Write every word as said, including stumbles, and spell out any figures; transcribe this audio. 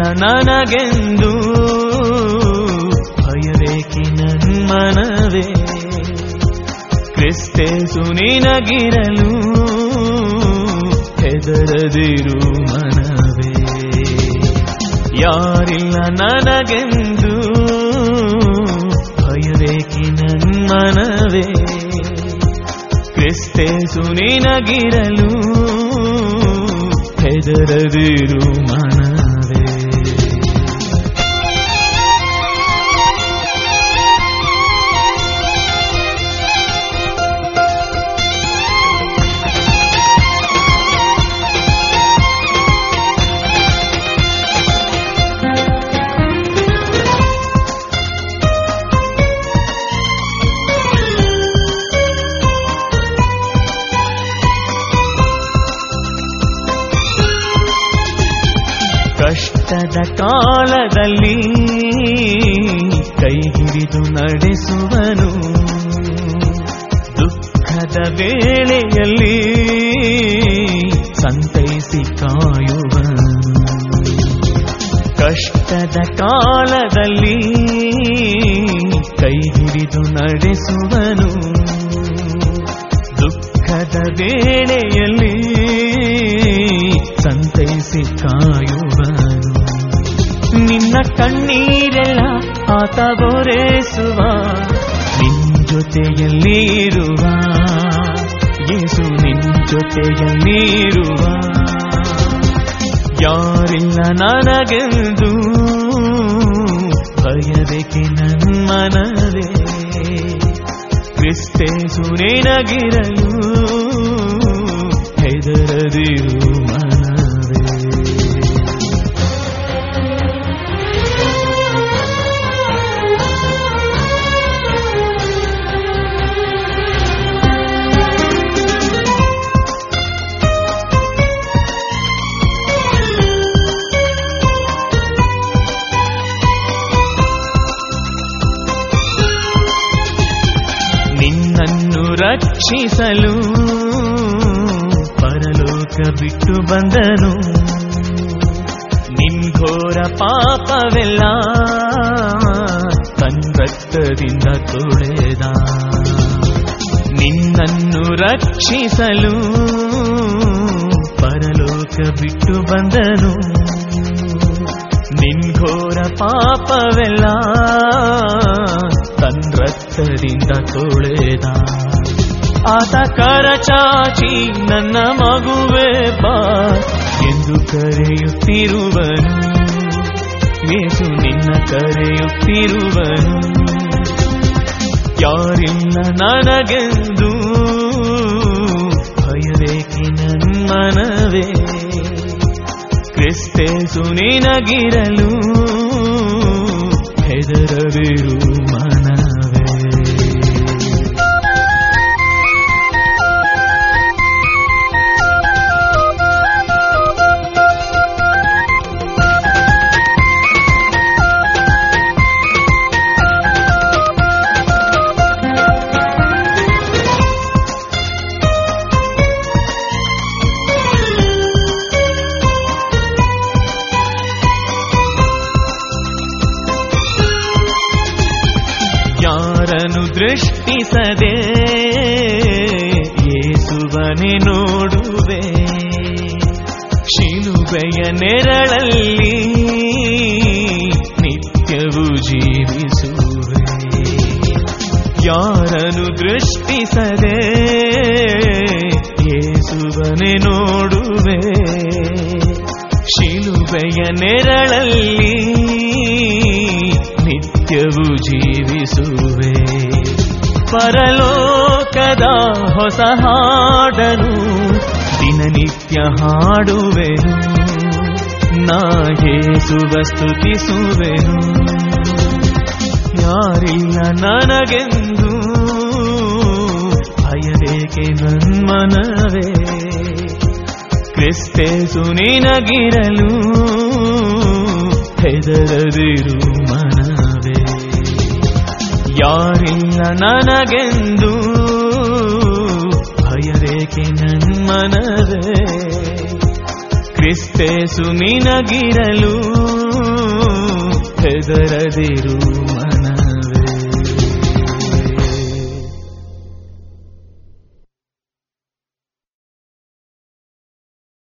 ನನಗೆಂದು ಭಯವೇಕೆ ನನ್ಮನವೇ ಕ್ರಿಸ್ತೇಸು ನಿನಗಿರಲು ಹೆದರದಿರು ಮನವೇ. ಯಾರಿಲ್ಲ ನನಗೆಂದು ಭಯವೇಕೆ ನನ್ಮನವೇ ಕ್ರಿಸ್ತೇಸು ನಿನಗಿರಲು ಹೆದರದಿರು ಮನವೇ. ಕಷ್ಟದ ಕಾಲದಲ್ಲಿ ಕೈ ಹಿಡಿದು ನಡೆಸುವನು, ದುಃಖದ ವೇಳೆಯಲ್ಲಿ ಸಂತೈಸಿ ಕಾಯುವನು. ಕಷ್ಟದ ಕಾಲದಲ್ಲಿ ಕೈ ಹಿಡಿದು ನಡೆಸುವನು, ದುಃಖದ ವೇಳೆಯಲ್ಲಿ ಸಂತೈಸಿ ಕಾಯುವನು. ನಿನ್ನ ಕಣ್ಣೀರೆಲ್ಲ ಆತ ಬೊರೆಸುವ, ನಿನ್ ಜೊತೆಯಲ್ಲಿ ಇರುವ ಯೇಸು, ನಿನ್ ಜೊತೆಯಲ್ಲಿ ಇರುವ. ಯಾರಿಲ್ಲ ನನಗೆಂದು ಭಯವೇಕೆ ನನ್ಮನವೇ ಕ್ರಿಸ್ತೇಸು ನಿನಗಿರಲು ಹೆದರದಿರು ಮನವೇ. ನಿನ್ನನ್ನು ರಕ್ಷಿಸಲು ಪರಲೋಕ ಬಿಟ್ಟು ಬಂದನು, ನಿನ್ ಘೋರ ಪಾಪವೆಲ್ಲ ತನ್ನ ರಕ್ತದಿಂದ ತೊಳೆದ. ನಿನ್ನನ್ನು ರಕ್ಷಿಸಲು ಪರಲೋಕ ಬಿಟ್ಟು ಬಂದನು, ನಿನ್ ಘೋರ ಪಾಪವೆಲ್ಲ ತನ್ನ ರಕ್ತದಿಂದ ತೊಳೆದ. ಆತ ಕರಚಾಚಿ ನನ್ನ ಮಗುವೆ ಬಾ ಎಂದು ಕರೆಯುತ್ತಿರುವನು, ಯೇಸು ನಿನ್ನ ಕರೆಯುತ್ತಿರುವನು. ಯಾರಿಲ್ಲ ನನಗೆಂದು ಭಯವೇಕೆ ನನ್ಮನವೇ ಕ್ರಿಸ್ತೇಸು ನಿನಗಿರಲು ಹೆದರದಿರು ಮನವೇ. ಯಾರನ್ನು ದೃಷ್ಟಿಸದೆ ಯೇಸುವನೇ ನೋಡುವೆ, ಶಿಲುಬೆಯ ನೆರಳಲ್ಲಿ ನಿತ್ಯವೂ ಜೀವಿಸುವೆ. ಯಾರನ್ನು ದೃಷ್ಟಿಸದೆ ಯೇಸುವನೇ ನೋಡುವೆ, ಶಿಲುಬೆಯ ನೆರಳಲ್ಲಿ ನಿತ್ಯವೂ ಜೀವಿಸುವೆ. ಪರಲೋಕದ ಹೊಸ ಹಾಡನು ದಿನನಿತ್ಯ ಹಾಡುವೆನು, ನಾ ಯೇಸುವ ಸ್ತುತಿಸುವೆನು. ಯಾರಿಲ್ಲ ನನಗೆಂದು ಭಯವೇಕೆ ನನ್ಮನವೇ ಕ್ರಿಸ್ತೇಸು ನಿನಗಿರಲು ಹೆದರದಿರು ಮನವೇ. ಯಾರಿಲ್ಲ ನನಗೆಂದು ಭಯವೇಕೆ ನನ್ಮನವೇ ಕ್ರಿಸ್ತೇಸು ನಿನಗಿರಲು ಹೆದರದಿರು ಮನವೇ.